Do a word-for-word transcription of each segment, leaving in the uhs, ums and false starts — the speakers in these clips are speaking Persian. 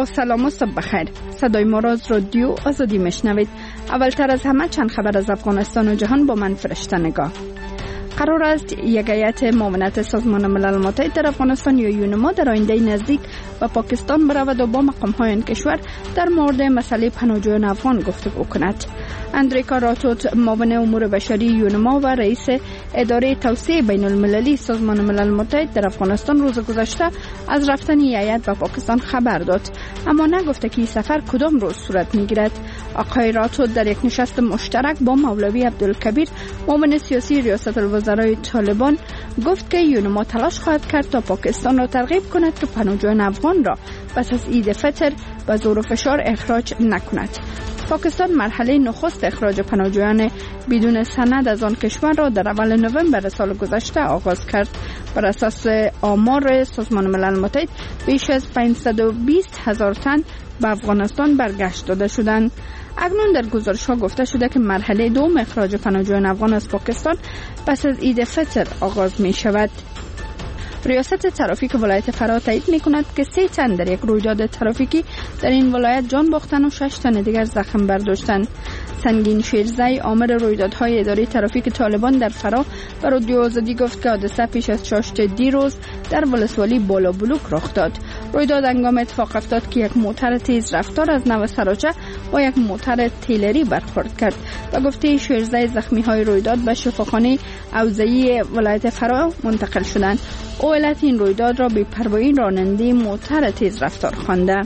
سلام و صبح بخیر. صدای ما را از رادیو آزادی میشنوید. اولتر از همه چند خبر از افغانستان و جهان با من فرشته نگاه. قرار است یک هیئت معاونت سازمان ملل متحد در افغانستان یا یونما در آینده نزدیک به پاکستان برود و با مقام‌های آن کشور در مورد مسئله پناهجویان افغان گفتگو کند. اندریکا راتوت، معاون امور بشری یونما و رئیس اداره توسعه بین المللی سازمان ملل متحد در افغانستان روز گذشته از رفتن هیئت به پاکستان خبر داد، اما نگفته که این سفر کدام روز صورت میگیرد. آقای راتوت در یک نشست مشترک با مولوی عبدالکبیر، معاون سیاسی ریاست الوزرای طالبان، گفت که یونما تلاش خواهد کرد تا پاکستان را ترغیب کند که پناهجویان افغان را پس از عید فطر به زور و فشار اخراج نکند. پاکستان مرحله نخست اخراج پناهجویان بدون سند از آن کشور را در اول نوامبر سال گذشته آغاز کرد. بر اساس آمار سازمان ملل متحد بیش از پانصد و بیست هزار تن به افغانستان برگشت داده شدند. اکنون در گزارش‌ها گفته شده که مرحله دوم اخراج پناهجویان افغان از پاکستان پس از عید فطر آغاز می شود. ریاست ترافیک ولایت فرا تایید می کند که سه تن در یک رویداد ترافیکی در این ولایت جان باختن و شش تن دیگر زخم برداشتند. سنگین شیرزی، آمر رویدادهای اداره ترافیک طالبان در فرا، به رادیو آزادی گفت که حادثه پیش از چاشت دیروز در ولسوالی بالا بلوک رخ داد. رویداد هنگام اتفاق افتاد که یک موتر تیز رفتار از نو سراچه با یک موتر تیلری برخورد کرد. و گفته شیرزی زخمی‌های رویداد به شفاخانه اوزهی ولایت فرا منتقل شدند. او علت این رویداد را بی‌پروایی راننده موتر تیز رفتار خوانده.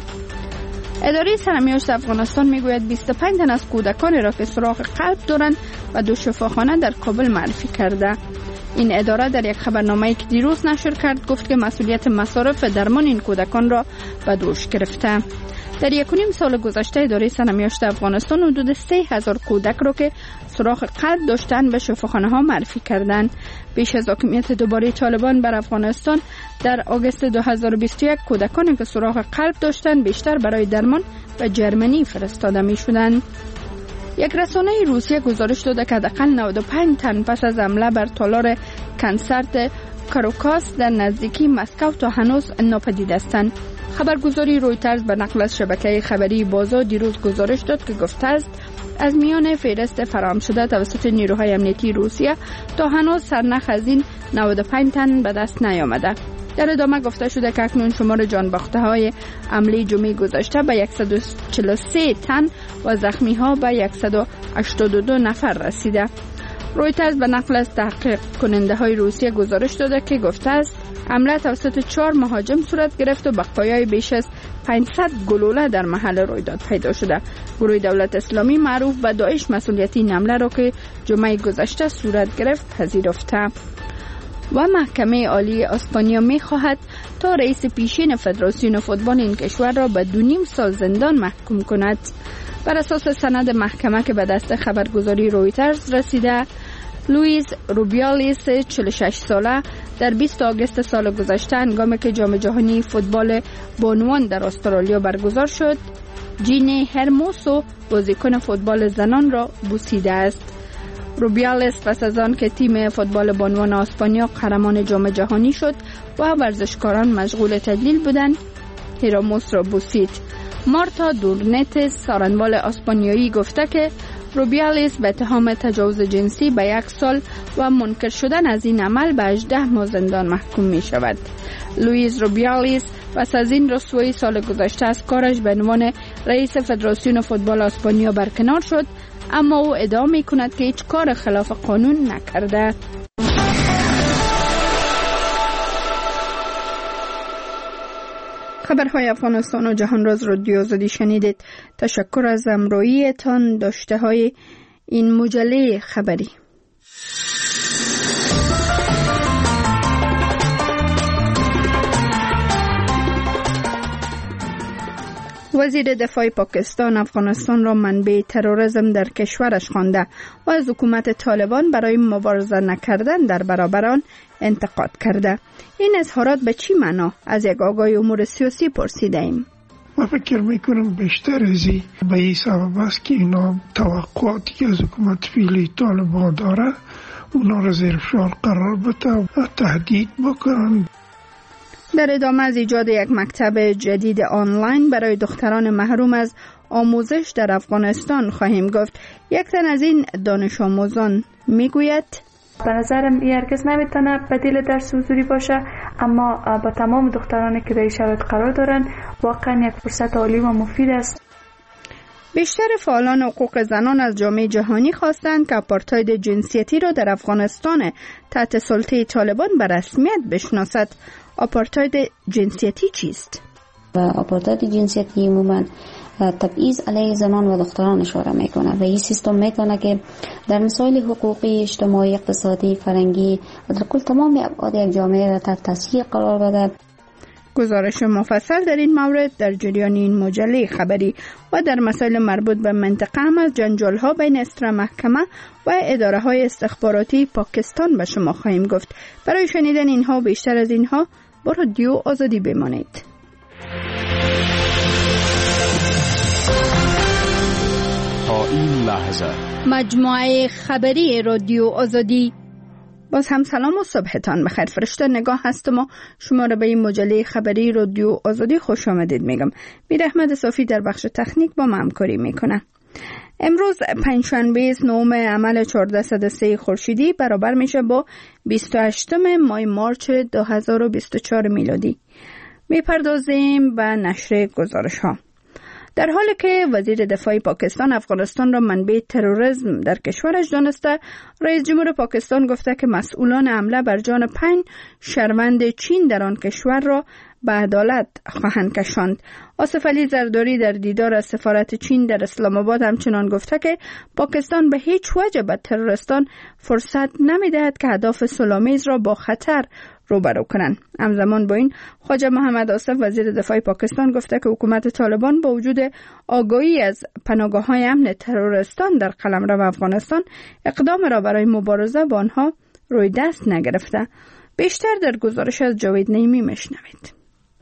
اداره سرمیاشت افغانستان میگوید بیست و پنج تن از کودکان را که سوراخ قلب دارند و دو شفاخانه در کابل معرفی کرده. این اداره در یک خبرنامه‌ای که دیروز نشر کرد گفت که مسئولیت مصارف درمان این کودکان را به دوش گرفته. در یک و نیم سال گذشته اداره سرمیاشت افغانستان حدود سه هزار کودک را که سوراخ قلب داشتند به شفاخانه‌ها معرفی کردند. بیش از حاکمیت دوباره طالبان بر افغانستان در آگوست دو هزار و بیست و یک کودکانی که سوراخ قلب داشتند بیشتر برای درمان به جرمنی فرستاده می‌شدند. یک رسانه روسیه گزارش داده که حداقل نود و پنج تن پس از حمله بر تالار کنسرت کاروکاس در نزدیکی مسکو تا هنوز ناپدید هستند. خبرگزاری رویترز به نقل از شبکه خبری بازا دیروز گزارش داد که گفته است از میان فهرست فراهم شده توسط نیروهای امنیتی روسیه تا هنوز سرنخ از این نود و پنج تن به دست نیامده. در ادامه گفته شده که اکنون شمار جان باخته های حمله جمعه گذشته به صد و چهل و سه تن و زخمی ها به صد و هشتاد و دو نفر رسیده. رویترز به نقل از تحقیق کننده های روسیه گزارش داده که گفته است حمله توسط چهار مهاجم صورت گرفت و بقایای بیش از پانصد گلوله در محل رویداد پیدا شده. گروه دولت اسلامی معروف به داعش مسئولیت این حمله را که جمعه گذشته صورت گرفت پذیرفته. و محکمه عالی اسپانیا می خواهد تا رئیس پیشین فدراسیون فوتبال این کشور را به دو نیم سال زندان محکوم کند. بر اساس سند محکمه که به دست خبرگزاری رویترز رسیده، لوئیس روبیالیس چهل و شش ساله در بیست آگوست سال گذشته هنگامی که جام جهانی فوتبال بانوان در استرالیا برگزار شد، جینی هرموسو بازیکن فوتبال زنان را بوسیده است. روبیالیس پس از آن که تیم فوتبال بانوان اسپانیا قهرمان جام جهانی شد و ورزشکاران مشغول تدلیل بودند، هرموس را بوسید. مارتا دورنت سارنوال اسپانیایی گفته که روبیالیس به اتهام تجاوز جنسی به یک سال و منکر شدن از این عمل به هجده ماه زندان محکوم می شود. لوئیس روبیالیس پس از این رسوایی سال گذشته از کارش به عنوان رئیس فدراسیون فوتبال اسپانیا برکنار شد، اما او ادعا می کند که هیچ کار خلاف قانون نکرده. خبرهای افغانستان و جهان را از رادیو آزادی شنیدید. تشکر از همراهیتان. داشته های این مجله خبری. وزیر دفاع پاکستان افغانستان را منبع تروریسم در کشورش خوانده و از حکومت طالبان برای مبارزه نکردن در برابر آن انتقاد کرده. این اظهارات به چی معنا؟ از یک آگاه امور سیاسی پرسیده ایم. من فکر میکنم بیشتر ازی به این سبب است که اینا توقعاتی که از حکومت فعلی طالبان داره اونا را زیر فشار قرار بده و تهدید بکنن. در ادامه از ایجاد یک مکتب جدید آنلاین برای دختران محروم از آموزش در افغانستان خواهیم گفت. یک تن از این دانش آموزان میگوید به نظرم این هرگز نمیتونه بدیل درس حضوری باشه، اما با تمام دخترانی که در شرایط قرار دارن واقعا یک فرصت عالی و مفید است. بیشتر فعالان حقوق زنان از جامعه جهانی خواستند که آپارتاید جنسیتی را در افغانستان تحت سلطه طالبان به رسمیت بشناسد. آپارتاید جنسیتی چیست؟ آپارتاید جنسیتی عموماً تبعیض علیه زنان و دختران اشاره میکنه و این سیستم میتونه که در مسائل حقوقی، اجتماعی، اقتصادی، فرهنگی و در کل تمام ابعاد یک جامعه را تحت تاثیر قرار بده. گزارش مفصل در این مورد در جریان این مجله خبری و در مسائل مربوط به منطقه هم از جنجال‌ها بین استرا محکمه و اداره‌های استخباراتی پاکستان به شما خواهیم گفت. برای شنیدن اینها و بیشتر از اینها با رادیو آزادی بمانید. تا این لحظه مجموعه خبری رادیو آزادی. باز هم سلام و صبحتان بخیر. فرشته نگاه هستم و شما را به این مجله خبری رادیو آزادی خوش آمدید میگم. میر احمد صافی در بخش تکنیک با ما همکاری میکنه. امروز پنجشنبه نهم عمل چهارصد و سه خورشیدی برابر میشه با بیست و هشتم ماه مارچ دو هزار و بیست و چهار میلادی. میپردازیم به نشر گزارش ها. در حالی که وزیر دفاع پاکستان افغانستان را منبع تروریسم در کشورش دانسته، رئیس جمهور پاکستان گفته که مسئولان حمله بر جان پنج شهروند چین در آن کشور را به عدالت خواهند کشاند. آصف علی زرداری در دیدار از سفارت چین در اسلام آباد همچنان گفته که پاکستان به هیچ وجه به تروریستان فرصت نمی‌دهد که اهداف صلح‌آمیز را با خطر روبرو کنند. همزمان با این خواجه محمد آصف وزیر دفاع پاکستان گفته که حکومت طالبان با وجود آگاهی از پناهگاه‌های امن تروریستان در قلمرو افغانستان اقدام را برای مبارزه با آنها روی دست نگرفته. بیشتر در گزارش از جاوید نعیمی میشنوید.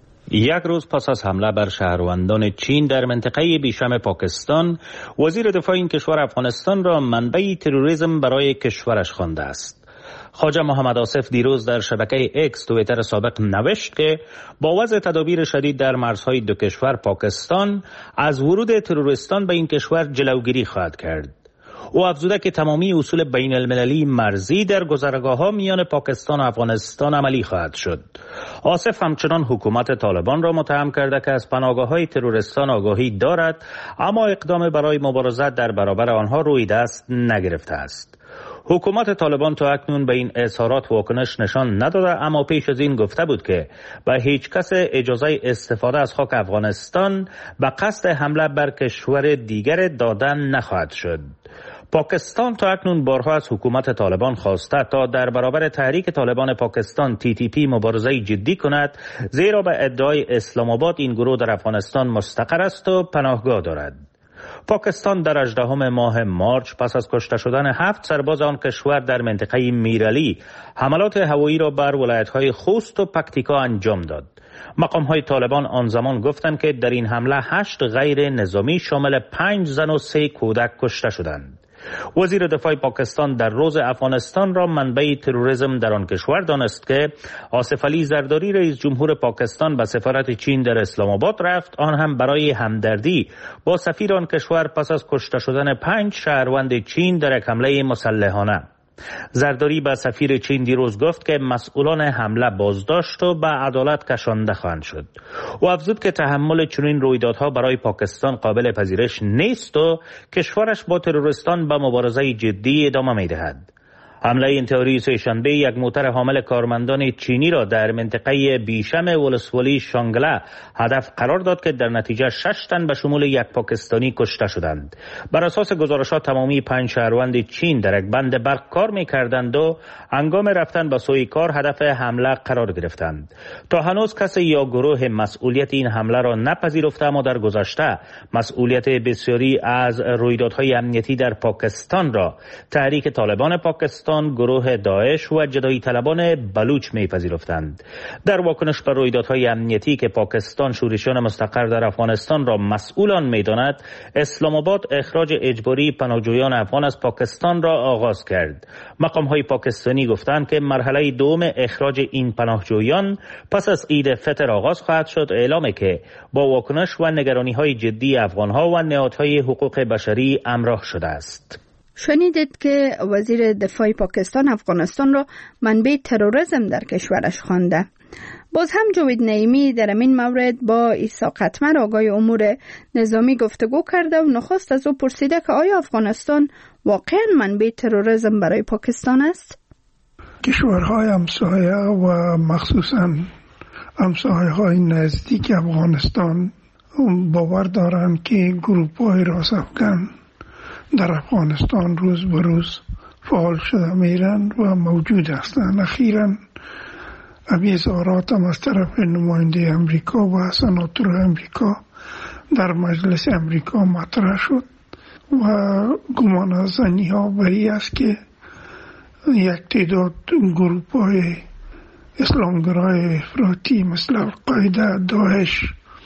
یک روز پس از حمله بر شهروندان چین در منطقه بیشم پاکستان، وزیر دفاع این کشور افغانستان را منبع تروریسم برای کشورش خوانده است. خواجه محمد آصف دیروز در شبکه اکس توییتر سابق نوشت که با وضع تدابیر شدید در مرزهای دو کشور پاکستان از ورود تروریستان به این کشور جلوگیری خواهد کرد. او افزوده که تمامی اصول بین المللی مرزی در گذرگاه‌ها میان پاکستان و افغانستان عملی خواهد شد. آصف همچنان حکومت طالبان را متهم کرده که از پناهگاه‌های تروریستان آگاهی دارد، اما اقدام برای مبارزت در برابر آنها روی دست نگرفته است. حکومت طالبان تا اکنون به این اظهارات واکنش نشان نداده، اما پیش از این گفته بود که به هیچ کس اجازه استفاده از خاک افغانستان به قصد حمله بر کشور دیگر دادن نخواهد شد. پاکستان تا اکنون بارها از حکومت طالبان خواسته تا در برابر تحریک طالبان پاکستان تی تی پی مبارزه جدی کند، زیرا به ادعای اسلام آباد این گروه در افغانستان مستقر است و پناهگاه دارد. پاکستان در هجدهم ماه مارچ پس از کشته شدن هفت سرباز آن کشور در منطقه میرعلی حملات هوایی را بر ولایت‌های خوست و پکتیکا انجام داد. مقام‌های طالبان آن زمان گفتند که در این حمله هشت غیر نظامی شامل پنج زن و سه کودک کشته شدند. وزیر دفاع پاکستان در روز افغانستان را منبع تروریسم در آن کشور دانست که آصف علی زرداری رئیس جمهور پاکستان به سفارت چین در اسلام آباد رفت، آن هم برای همدردی با سفیر آن کشور پس از کشته شدن پنج شهروند چین در یک حمله مسلحانه. زرداری به سفیر چین دیروز گفت که مسئولان حمله بازداشت و به عدالت کشانده خواهند شد. او افزود که تحمل چنین رویدادها برای پاکستان قابل پذیرش نیست و کشورش با تروریستان به مبارزه جدی ادامه می‌دهد. حمله این تئوری سه‌شنبه یک موتر حامل کارمندان چینی را در منطقه بیشم ولسوالی شانگله هدف قرار داد که در نتیجه شش تن به شمول یک پاکستانی کشته شدند. بر اساس گزارشات تمامی پنج شهروند چین در یک بند برق کار می‌کردند و هنگام رفتن به سوی کار هدف حمله قرار گرفتند. تا هنوز کسی یا گروه مسئولیت این حمله را نپذیرفته، اما در گذشته مسئولیت بسیاری از رویدادهای امنیتی در پاکستان را تحریک طالبان پاکستان افغانستان گروه داعش و جدایی طلبان بلوچ میپذیرفتند. در واکنش بر رویدادهای امنیتی که پاکستان شورشیان مستقر در افغانستان را مسئول آن میداند، اسلام آباد اخراج اجباری پناهجویان افغان از پاکستان را آغاز کرد. مقام‌های پاکستانی گفتند که مرحله دوم اخراج این پناهجویان پس از عید فطر آغاز خواهد شد. اعلامی که با واکنش و نگرانی‌های جدی افغان‌ها و نهادهای حقوق بشری همراه شده است. شنیدید که وزیر دفاع پاکستان افغانستان را منبع تروریسم در کشورش خوانده. باز هم جاوید نعیمی در این مورد با عیسی قتمر آقای امور نظامی گفتگو کرده و نخست از او پرسیده که آیا افغانستان واقعا منبع تروریسم برای پاکستان است؟ کشورهای همسایه و مخصوصاً همسایه‌های نزدیک افغانستان باور دارند که گروه‌های راست افغان در افغانستان روز به روز فعال شده میرن و موجود هستند. اخیراً ابی اظهارات هم از طرف نماینده امریکا و سناتور امریکا در مجلس امریکا مطرح شد و گمان از زنی ها بری است که یک تعداد گروه‌های اسلامگرای افراطی مثل القاعده، داعش،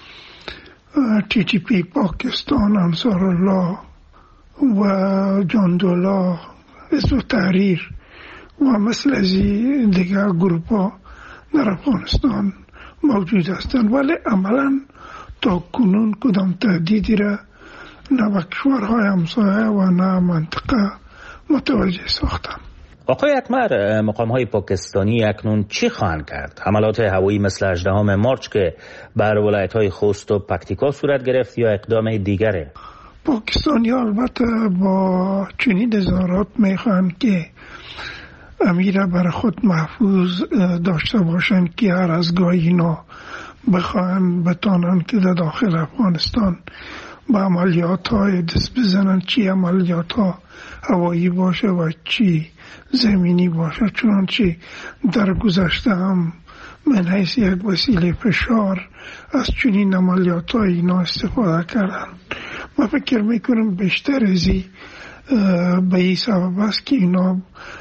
تی تی پی پاکستان، انصار الله و جاندولا، حزب تحریر و مثل از دیگر گروه‌ها در افغانستان موجود هستند، ولی عملا تا کنون کدام تهدیدی را نه به کشورهای همسایه و نه منطقه متوجه ساختند. آقای اکمر، مقام‌های پاکستانی اکنون چی خواهند کرد؟ حملات هوایی مثل هجدهم مارچ که بر ولایت‌های خوست و پکتیکا صورت گرفت یا اقدام دیگره؟ پاکستانی البته با چنین اظهارات میخواهند که امیر بر خود محفوظ داشته باشند که هر از گاهی اینا بخواهند بتانند که در داخل افغانستان با عملیات های دست بزنند، چی عملیات ها هوایی باشه و چی زمینی باشه، چنانچه در گذشته هم من حیث یک وسیله فشار از چنین عملیات های اینا استفاده کردن. من فکر میکنم بیشتر ازی به این سبب است که اینا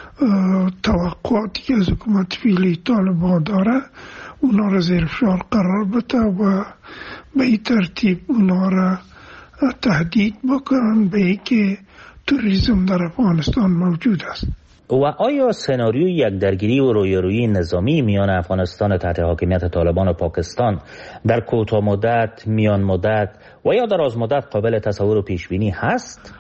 توقعاتی که از حکومت فعلی طالبان داره اونا را زیر فشار قرار بده و به این ترتیب اونا را تهدید بکنن به این که توریسم در افغانستان موجود است. و آیا سناریوی یک درگیری و رویارویی نظامی میان افغانستان تحت حاکمیت طالبان و پاکستان در کوتاه مدت، میان مدت و یا دراز مدت قابل تصور و پیش بینی هست؟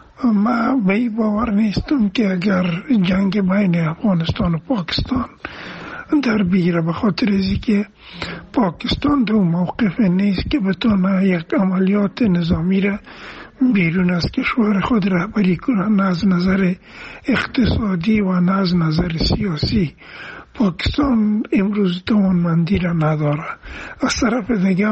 من به این باور نیستم که اگر جنگ بین افغانستان و پاکستان در بیره، به خاطر ازی که پاکستان در موقف نیست که بتونه یک عملیات نظامی را بیرون از کشور خود رهبری کنه، نه از نظر اقتصادی و نه از نظر سیاسی. پاکستان امروز توانمندی را نداره. از طرف دیگه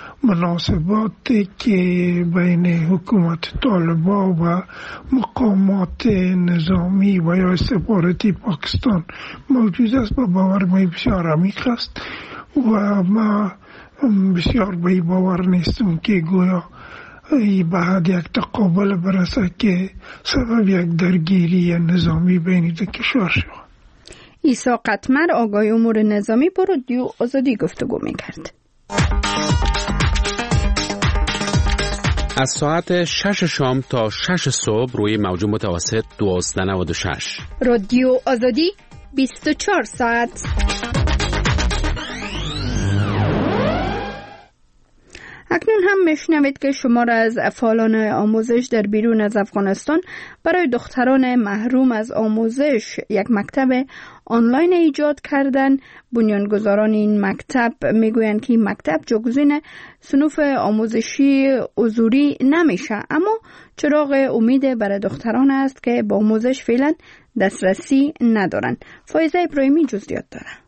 مناسبات که بین حکومت طالبان و مقامات نظامی و یا استخباراتی پاکستان موجود است با باور ما بسیار عمیق است و ما بسیار به باور نیستم که گویا ای بعد یک تقابل برسه که سبب یک درگیری نظامی بین دو کشور شود. عیسی قتمر آقای امور نظامی با رادیو آزادی گفتگو میکرد. از ساعت شش شام تا شش صبح روی موج متوسط دوازده نود و شش رادیو آزادی بیست و چهار ساعت. اکنون هم میشنوید که شمار از فعالان آموزش در بیرون از افغانستان برای دختران محروم از آموزش یک مکتب آنلاین ایجاد کردن. بنیانگذاران این مکتب میگویند که این مکتب جایگزین صنوف آموزشی حضوری نمیشه، اما چراغ امید برای دختران است که با آموزش فعلا دسترسی ندارند. فایزه ابراهیمی جزئیات داره.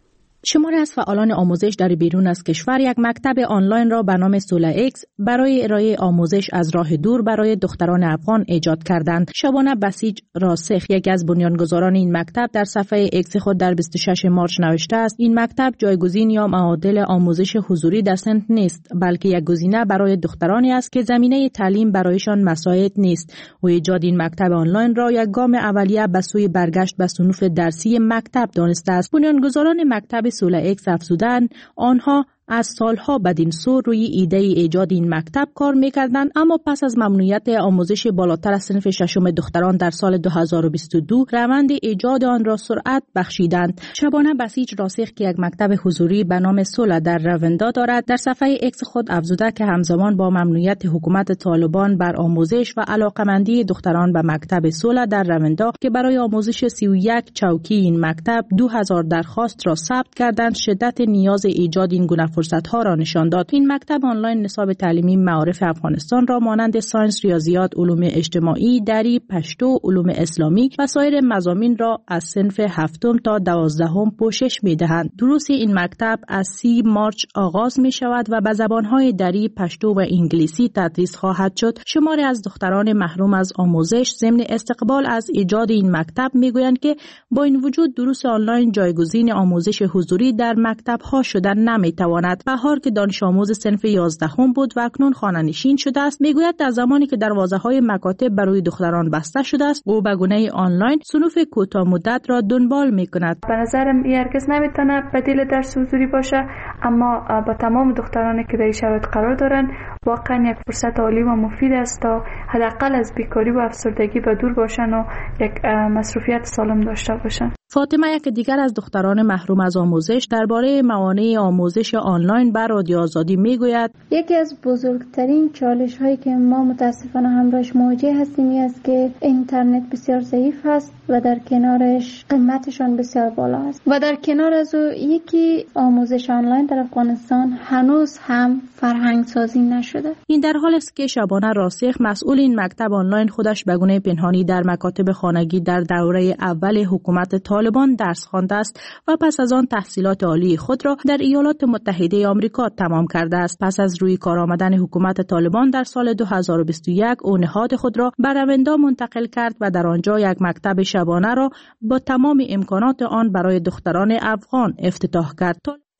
شماری از فعالان آموزش در بیرون از کشور یک مکتب آنلاین را به نام سولا اکس برای ارائه آموزش از راه دور برای دختران افغان ایجاد کردند. شبانه بسیج راسخ، یکی از بنیانگذاران این مکتب، در صفحه اکس خود در بیست و شش مارس نوشته است: این مکتب جایگزین یا معادل آموزش حضوری در صنف نیست، بلکه یک گزینه برای دخترانی است که زمینه تعلیم برایشان مساعد نیست. و ایجاد این مکتب آنلاین را یک گام اولیه به سوی برگشت به صنوف درسی مکتب دانسته است. بنیانگذاران مکتب سولا اکس افزودند آنها از سالها بدین سو روی ایده ایجاد این مکتب کار میکردند، اما پس از ممنوعیت آموزش بالاتر از صنف ششم دختران در سال دو هزار و بیست و دو روند ایجاد آن را سرعت بخشیدند. شبانه بسیج راسخ که یک مکتب حضوری به نام سولا در روندا دارد، در صفحه اکس خود افزوده که همزمان با ممنوعیت حکومت طالبان بر آموزش و علاقمندی دختران به مکتب سولا در روندا که برای آموزش سی و یک چوکی این مکتب دو هزار درخواست را ثبت کردند، شدت نیاز ایجاد این گونه فرصت‌ها را نشان داد. این مکتب آنلاین نصاب تعلیمی معارف افغانستان را مانند ساینس، ریاضیات، علوم اجتماعی، دری، پشتو، علوم اسلامی و سایر مضامین را از صنف هفتم تا دوازدهم پوشش می‌دهند. دروس این مکتب از سی مارس آغاز می‌شود و به زبان‌های دری، پشتو و انگلیسی تدریس خواهد شد. شماری از دختران محروم از آموزش ضمن استقبال از ایجاد این مکتب می‌گویند که با این وجود دروس آنلاین جایگزین آموزش حضوری در مکتب‌ها شدن نمی‌تواند. بهار که دانش آموز صنف یازدهم بود و اکنون خانه‌نشین شده است، میگوید در زمانی که دروازه‌های مکاتب برای دختران بسته شده است، او به گونه آنلاین صنوف کوتاه مدت را دنبال می‌کند. به نظرم هرگز نمیتونه بدیل درس حضوری باشه، اما با تمام دخترانی که در شرایط قرار دارن واقعا یک فرصت عالی و مفید است تا حداقل از بیکاری و افسردگی به دور باشن و یک مصروفیت سالم داشته باشن. فاطمه یک دیگر از دختران محروم از آموزش درباره موانع آموزش آنلاین بر رادیو آزادی میگوید: یکی از بزرگترین چالش هایی که ما متاسفانه همراهش مواجه هستیم این است که اینترنت بسیار ضعیف است و در کنارش قیمتشان بسیار بالا است و در کنار از او یکی آموزش آنلاین در افغانستان هنوز هم فرهنگ سازی نشده. این در حال است که شبانه راسخ، مسئول این مکتب آنلاین، خودش به گونه پنهانی در مکاتب خانگی در دوره اول حکومت طالبان درس خوانده است و پس از آن تحصیلات عالی خود را در ایالات متحده آمریکا تمام کرده است. پس از روی کار آمدن حکومت طالبان در سال دو هزار و بیست و یک او نهاد خود را به روندا منتقل کرد و در آنجا یک مکتب شبانه را با تمام امکانات آن برای دختران افغان افتتاح کرد.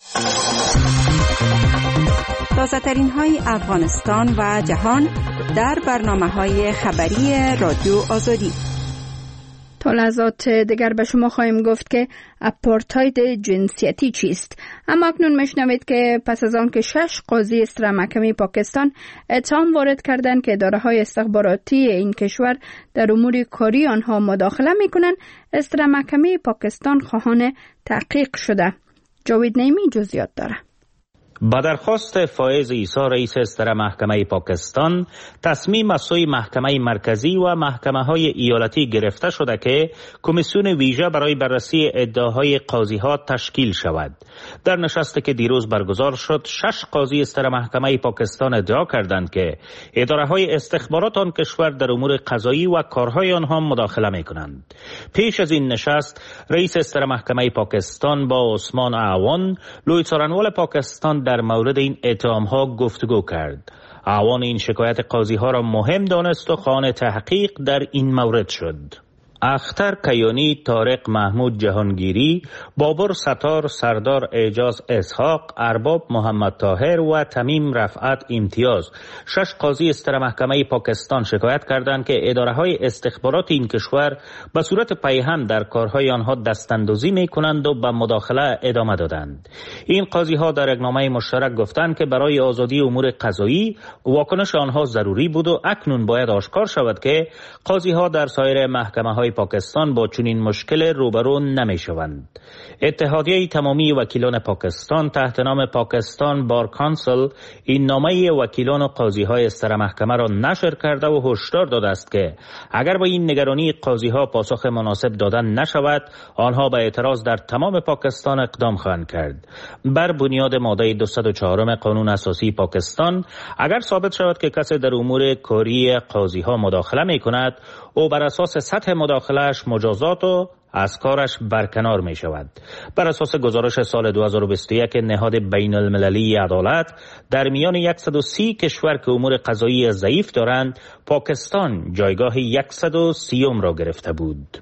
تازه ترین های افغانستان و جهان در برنامه های خبری رادیو آزادی. تا لحظات دیگر به شما خواهیم گفت که اپارتاید جنسیتی چیست. اما اکنون میشنوید که پس از آن که شش قاضی استرا محکمه پاکستان اتهام وارد کردند که اداره‌های استخباراتی این کشور در امور کاری آنها مداخله میکنند، استرا محکمه پاکستان خواهان تحقیق شده. جاوید نعیمی جزئیات داره. با درخواست فائز عیسی رئیس استرا محکمه پاکستان، تصمیم از سوی محکمه مرکزی و محکمه های ایالتی گرفته شده که کمیسیون ویژه برای بررسی ادعاهای قاضی ها تشکیل شود. در نشستی که دیروز برگزار شد، شش قاضی استرا محکمه پاکستان ادعا کردند که اداره های استخبارات آن کشور در امور قضایی و کارهای آنها مداخله می کنند. پیش از این نشست، رئیس استرا محکمه پاکستان با عثمان اعوان، لوی څارنوال پاکستان در مورد این اتهام ها گفتگو کرد. اعوان این شکایت قاضی ها را مهم دانست و خواهان تحقیق در این مورد شد. اختر کیانی، طارق محمود جهانگیری، بابر ستار، سردار اعجاز اسحاق، ارباب محمد طاهر و تمیم رفعت امتیاز، شش قاضی استرا محکمه پاکستان شکایت کردند که اداره‌های استخبارات این کشور به صورت پیهم در کارهای آنها دستاندازی می‌کنند و به مداخله ادامه دادند. این قاضی‌ها در اقنامه مشترک گفتند که برای آزادی امور قضایی واکنش آنها ضروری بود و اکنون باید آشکار شود که قاضی‌ها در سایر محکمه‌های پاکستان با چنین مشکل روبرو نمی شوند. اتحادیه تمامی وکیلان پاکستان تحت نام پاکستان بار کانسل این نامه وکیلان و قاضی های استرا محکمه را نشر کرده و هشدار داده است که اگر با این نگرانی قاضی ها پاسخ مناسب دادن نشود، آنها به اعتراض در تمام پاکستان اقدام خواهند کرد. بر بنیاد ماده دویست و چهار قانون اساسی پاکستان، اگر ثابت شود که کسی در امور کاری قاضی ها مداخله می کند، او بر اساس سطح مداخلهش مجازات و از کارش برکنار می شود. بر اساس گزارش سال دو هزار و بیست و یک نهاد بین المللی عدالت، در میان صد و سی کشور که امور قضایی ضعیف دارند، پاکستان جایگاه صد و سی ام را گرفته بود.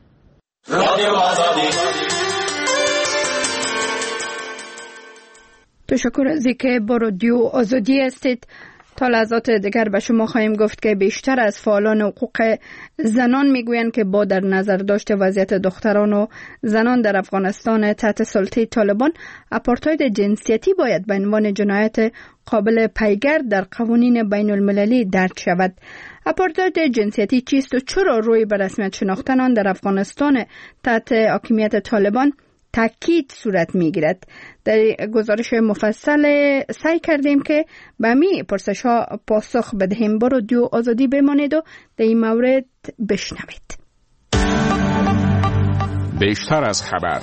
تشکر از اینکه با رادیو آزادی هستید. تا لحظات دیگر به شما خواهیم گفت که بیشتر از فعالان حقوق زنان میگویند که با در نظر داشت وضعیت دختران و زنان در افغانستان تحت سلطه طالبان، آپارتاید جنسیتی باید به عنوان جنایت قابل پیگرد در قوانین بین المللی درج شود. آپارتاید جنسیتی چیست و چرا روی به رسمیت شناختن آن در افغانستان تحت حاکمیت طالبان تاکید صورت میگیرد؟ در گزارش مفصل سعی کردیم که به می پرسش ها پاسخ بدهیم. با رادیو آزادی بمانید و در این مورد بشنوید. بیشتر از خبر.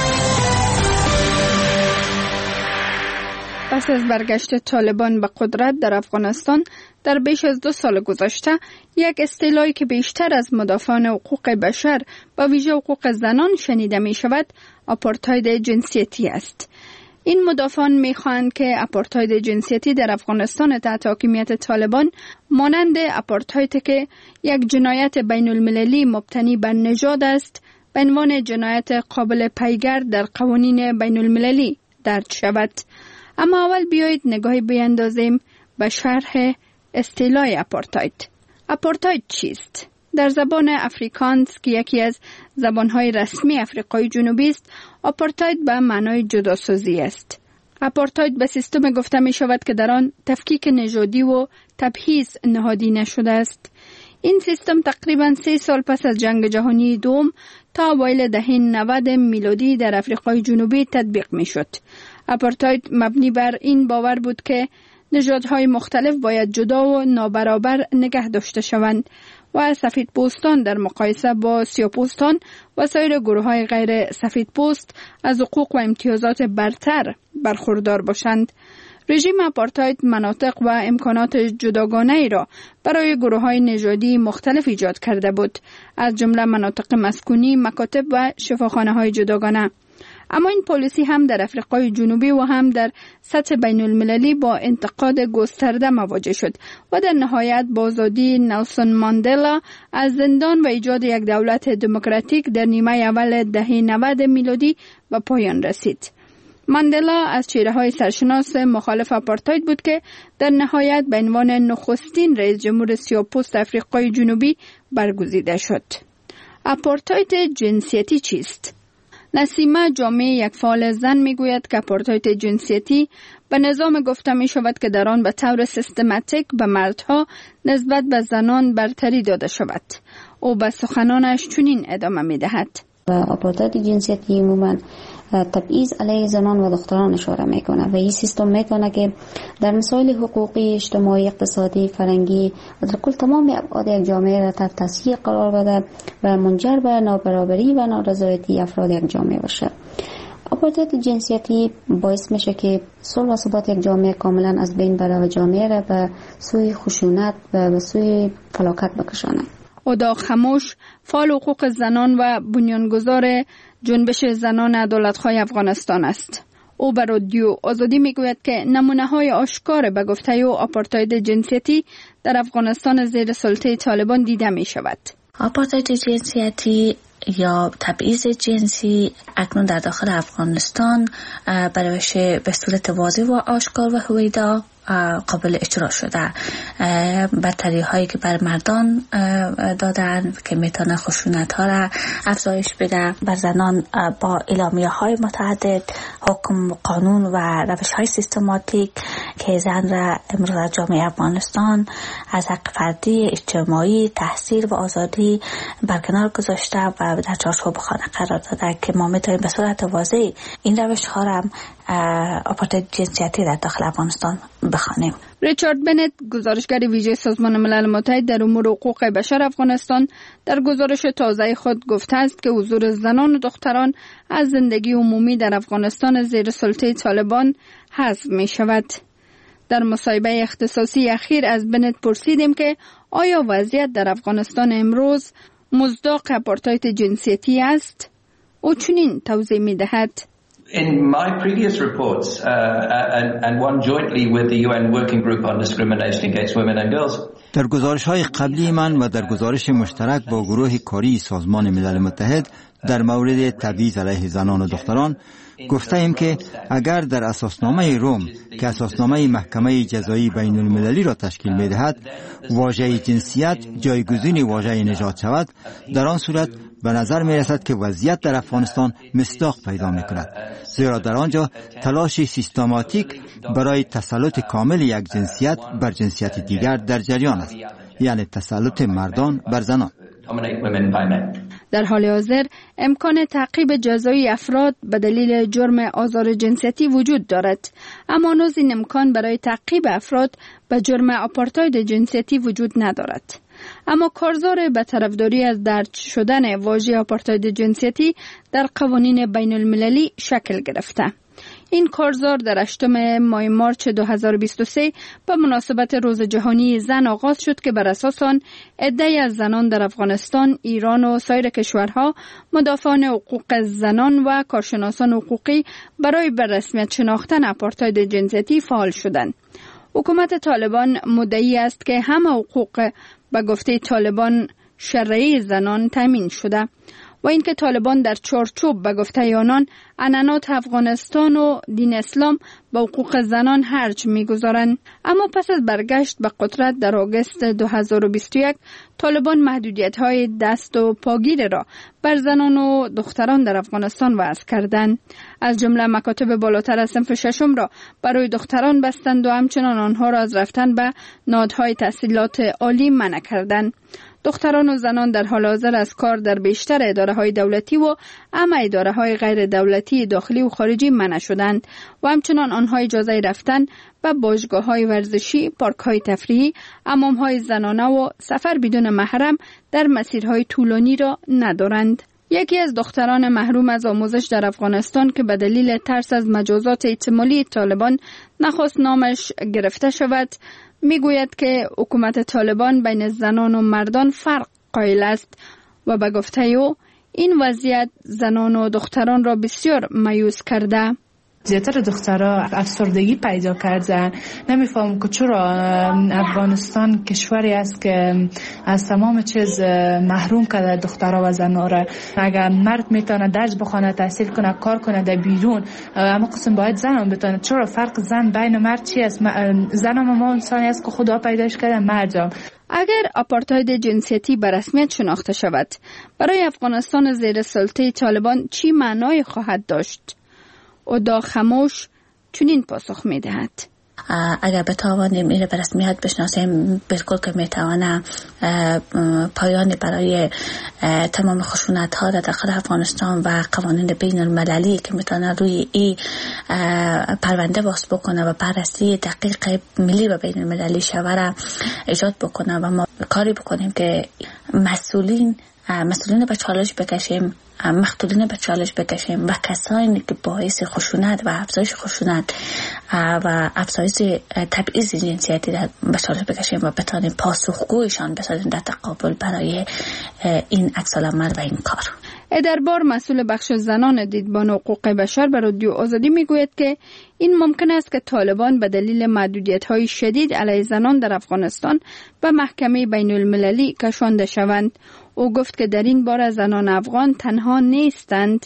پس از برگشت طالبان به قدرت در افغانستان در بیش از دو سال گذشته، یک اصطلاحی که بیشتر از مدافعان حقوق بشر و ویژه حقوق زنان شنیده می شود، آپارتاید جنسیتی است. این مدافعان می خواهند که آپارتاید جنسیتی در افغانستان تحت حاکمیت طالبان مانند آپارتاید که یک جنایت بین المللی مبتنی بر نژاد است، به عنوان جنایت قابل پیگرد در قوانین بین المللی درج شود. اما اول بیایید نگاهی بیندازیم به شرح اصطلاح آپارتاید. آپارتاید چیست؟ در زبان افریکانس که یکی از زبانهای رسمی آفریقای جنوبی است، آپارتاید به معنای جداسازی است. آپارتاید به سیستم گفته می شود که در آن تفکیک نژادی و تبعیض نهادی نشده است. این سیستم تقریباً سه سال پس از جنگ جهانی دوم تا اوایل دهه نود میلادی در آفریقای جنوبی تطبیق می شد. آپارتاید مبنی بر این باور بود که نژادهای مختلف باید جدا و نابرابر نگه داشته شوند و سفید پوستان در مقایسه با سیاه پوستان و سایر گروه‌های غیر سفید پوست از حقوق و امتیازات برتر برخوردار باشند. رژیم آپارتاید مناطق و امکانات جداگانه ای را برای گروه‌های نژادی مختلف ایجاد کرده بود، از جمله مناطق مسکونی، مکاتب و شفاخانه‌های جداگانه. اما این پالیسی هم در آفریقای جنوبی و هم در سطح بین المللی با انتقاد گسترده مواجه شد و در نهایت با آزادی نلسون ماندلا از زندان و ایجاد یک دولت دموکراتیک در نیمه اول دهه نود میلادی به پایان رسید. ماندلا از چهره‌های سرشناس مخالف آپارتاید بود که در نهایت به عنوان نخستین رئیس جمهور سیاه‌پوست آفریقای جنوبی برگزیده شد. آپارتاید جنسیتی چیست؟ نسیمه جامع، یک فعال زن، میگوید که آپارتاید جنسیتی به نظام گفته می شود که در آن به طور سیستماتیک به مردها نسبت به زنان برتری داده شود. او به سخنانش چنین ادامه می دهد. آپارتاید جنسیتی عموماً تبعیض علیه زنان و دختران اشاره میکنه و این سیستم میتونه که در مسائل حقوقی، اجتماعی، اقتصادی، فرهنگی و در کل تمام ابعاد یک جامعه را تحت تاثیر قرار بده و منجر به نابرابری و نارضایتی افراد یک جامعه باشه. آپارتاید جنسیتی باعث میشه که صلح و ثبات یک جامعه کاملا از بین بره و جامعه را به سوی خشونت و به سوی فلاکت بکشانه. اودا خموش، فعال حقوق زنان و بنیانگذار جنبش زنان عدالت‌خواه افغانستان است. او به رادیو آزادی میگوید که نمونه‌های آشکار به گفته او آپارتاید جنسیتی در افغانستان زیر سلطه طالبان دیده می شود. آپارتاید جنسیتی یا تبعیض جنسی اکنون در داخل افغانستان به روش به صورت واضح و آشکار و هویدا قابل اجرا شده. برتری هایی که بر مردان دادن که میتونه خشونت ها را افزایش بده، بر زنان با اعلامیه های متعدد، حکم قانون و روش های سیستماتیک که زن را امروز در جامعه افغانستان از حق فردی، اجتماعی، تحصیل و آزادی برکنار گذاشته و در چارچوب خانه قرار داده که ما میتونیم به صورت واضح این روش ها را آپارتاید جنسیتی در داخل افغانستان بخوانیم. ریچارد بنت، گزارشگر ویژه سازمان ملل متحد در امور حقوق بشر افغانستان، در گزارش تازه خود گفته است که حضور زنان و دختران از زندگی عمومی در افغانستان زیر سلطه طالبان حذف می شود. در مصاحبه اختصاصی اخیر از بنت پرسیدیم که آیا وضعیت در افغانستان امروز مصداق آپارتاید جنسیتی است؟ او چنین توضیح می دهد. In my previous reports uh, and, and one jointly with the U N Working Group on Discrimination Against Women and Girls. در گزارش‌های قبلی من و در گزارش مشترک با گروه کاری سازمان ملل متحد در مورد تبعیض علیه زنان و دختران گفته ایم که اگر در اساسنامه روم که اساسنامه محکمه جزایی بین المللی را تشکیل می دهد واژه جنسیت جایگزین واژه نژاد شود، در آن صورت به نظر می رسد که وضعیت در افغانستان مصداق پیدا می کند، زیرا در آنجا تلاش سیستماتیک برای تسلط کامل یک جنسیت بر جنسیت دیگر در جریان است، یعنی تسلط مردان بر زنان. در حال حاضر امکان تعقیب جزایی افراد به دلیل جرم آزار جنسیتی وجود دارد، اما هنوز این امکان برای تعقیب افراد به جرم آپارتاید جنسیتی وجود ندارد. اما کارزار به طرفداری از درج شدن واژه آپارتاید جنسیتی در قوانین بین المللی شکل گرفته. این کارزار در هشتم ماه مارچ دو هزار و بیست و سه به مناسبت روز جهانی زن آغاز شد که بر اساس آن عده‌ای از زنان در افغانستان، ایران و سایر کشورها مدافعان حقوق زنان و کارشناسان حقوقی برای به رسمیت شناختن آپارتاید جنسیتی فعال شدند. حکومت طالبان مدعی است که همه حقوق به گفته طالبان شرعی زنان تامین شده و اینکه طالبان در چارچوب به گفته آنان عنعنات افغانستان و دین اسلام به حقوق زنان هرج می‌گذارند. اما پس از برگشت به قدرت در آگوست دو هزار و بیست و یک طالبان محدودیت‌های دست و پاگیر را بر زنان و دختران در افغانستان وضع کردند. از جمله مکاتب بالاتر از صنف ششم را برای دختران بستند و همچنان آنها را از رفتن به نهادهای تحصیلات عالی منع کردند. دختران و زنان در حال حاضر از کار در بیشتر اداره‌های دولتی و اما اداره‌های غیر دولتی داخلی و خارجی منع شدند و همچنان آنها اجازه رفتن به باشگاه‌های ورزشی، پارک‌های تفریحی، حمام‌های زنانه و سفر بدون محرم در مسیرهای طولانی را ندارند. یکی از دختران محروم از آموزش در افغانستان که به دلیل ترس از مجازات احتمالی طالبان نخواست نامش گرفته شود، میگوید که حکومت طالبان بین زنان و مردان فرق قائل است و به گفته او این وضعیت زنان و دختران را بسیار مایوس کرده. زیاتر دخترها افسردگی پیدا کردن. نمیفهم که چرا افغانستان کشوری است که از تمام چیز محروم کرده دخترها و زنها را. اگر مرد میتونه درس بخونه، تحصیل کنه، کار کنه در بیرون، اما قسم باید زن هم بتونه. چرا فرق زن بین مرد چی است؟ زن هم ما انسانی است که خدا پیداش کرده، مرد هم. اگر آپارتاید جنسیتی به رسمیت شناخته شود، برای افغانستان زیر سلطه طالبان چی معنای خواهد داشت؟ اودا خاموش چنین پاسخ می دهد. اگر بتوانیم این به رسمیت بشناسیم، بالکل که میتوانه پایانی برای تمام خشونت ها در داخل افغانستان و قوانین بین المللی که میتونه روی این پرونده باز بکنه و بررسی دقیق ملی و بین المللی شوره ایجاد بکنه و ما کاری بکنیم که مسئولین مسئولین به چالش بکشیم، مقتولین به چالش بکشیم و کسانی که باعث خشونت و افزایش خشونت و افزایش تبعیض جنسیتی به چالش بکشیم و بتانیم پاسخگویشان بسازیم در تقابل برای این عکس‌العمل و این کار. ادربار مسئول بخش زنان دیدبان حقوق بشر به رادیو آزادی میگوید که این ممکن است که طالبان به دلیل محدودیت‌های شدید علیه زنان در افغانستان به محکمه بین المللی کشانده شوند. او گفت که در این باره زنان افغان تنها نیستند.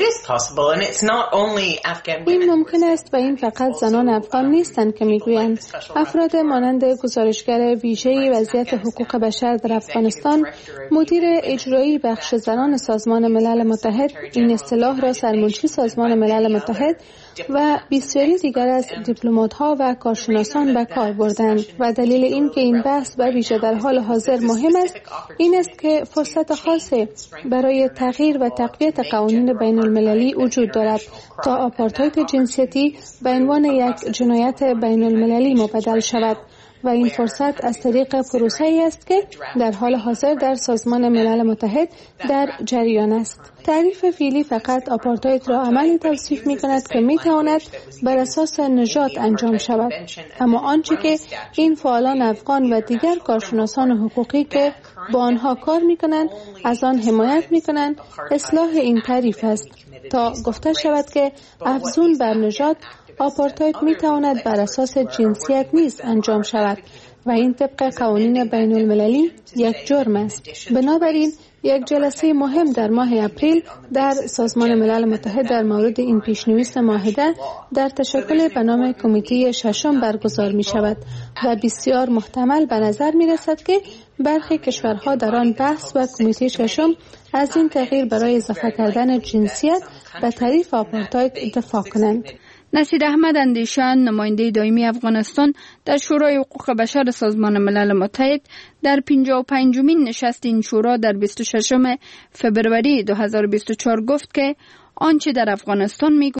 این ممکن است و این فقط زنان افغان نیستند که میگویند. افراد مانند گزارشگر ویژه وضعیت حقوق بشر در افغانستان، مدیر اجرایی بخش زنان سازمان ملل متحد، این اصطلاح را سرمنشی سازمان ملل متحد و بسیاری دیگر از دیپلمات‌ها و کارشناسان به کار بردند و دلیل این که این بحث به ویژه در حال حاضر مهم است این است که فرصت خاصی برای تغییر و تقویت قوانین بین المللی وجود دارد تا آپارتاید جنسیتی به عنوان یک جنایت بین المللی مبدل شود و این فرصت از طریق پروسه‌ای است که در حال حاضر در سازمان ملل متحد در جریان است. تعریف فعلی فقط آپارتاید را عملی توصیف می‌کند که می‌تواند بر اساس نژاد انجام شود، اما آنچه که این فعالان افغان و دیگر کارشناسان حقوقی که با آنها کار میکنند، از آن حمایت میکنند. اصلاح این تعریف است تا گفته شود که افزون بر نژاد آپارتاید میتواند بر اساس جنسیت نیز انجام شود و این طبق قوانین بین المللی یک جرم است. بنابراین یک جلسه مهم در ماه اپریل در سازمان ملل متحد در مورد این پیشنویس معاهده در تشکل به نام کمیته ششم برگزار می شود و بسیار محتمل به نظر می رسد که برخی کشورها در آن بحث و کمیته ششم از این تغییر برای اضافه کردن جنسیت به تعریف آپارتاید اتفاق کنند. نصیر احمد اندیشان، نماینده دائمی افغانستان در شورای حقوق بشر سازمان ملل متحد، در پنجاه و پنجمین نشست این شورا در بیست و ششم فوریه دو هزار و بیست و چهار گفت که آنچه در افغانستان می